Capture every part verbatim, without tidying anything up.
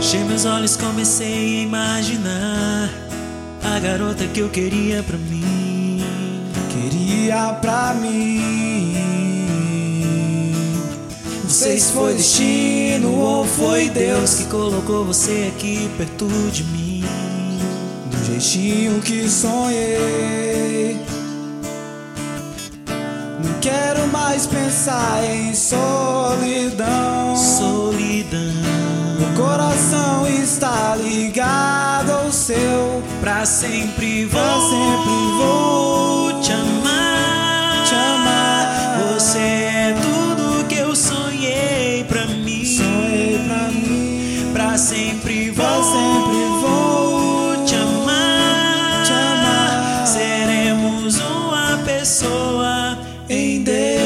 Fechei meus olhos, comecei a imaginar a garota que eu queria pra mim. Queria pra mim. Não sei se foi destino ou foi Deus que colocou você aqui perto de mim. Do jeitinho que sonhei. Não quero mais pensar em solidão. Solidão. Meu coração está ligado ao seu. Pra sempre vou, pra sempre vou te amar, te amar. Você é tudo que eu sonhei pra mim. Sonhei pra mim. Pra sempre vou, pra sempre vou te amar, te amar. Seremos uma pessoa em Deus.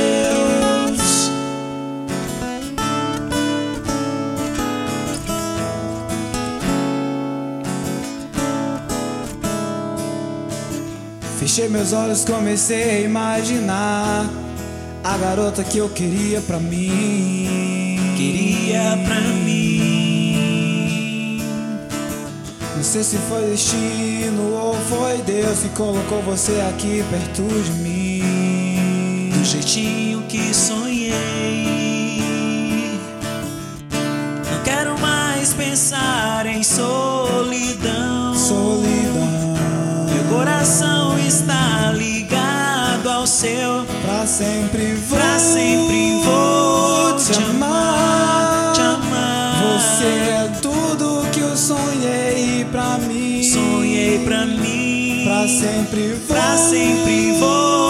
Fechei meus olhos, comecei a imaginar a garota que eu queria pra mim. Queria pra mim. Não sei se foi destino ou foi Deus que colocou você aqui perto de mim. Do jeitinho que sonhei. Não quero mais pensar em solidão. Solidão. Meu coração está ligado ao seu. Pra sempre vou, pra sempre vou te amar, te amar. Você é tudo que eu sonhei pra mim. Sonhei pra mim. Pra sempre vou, pra sempre vou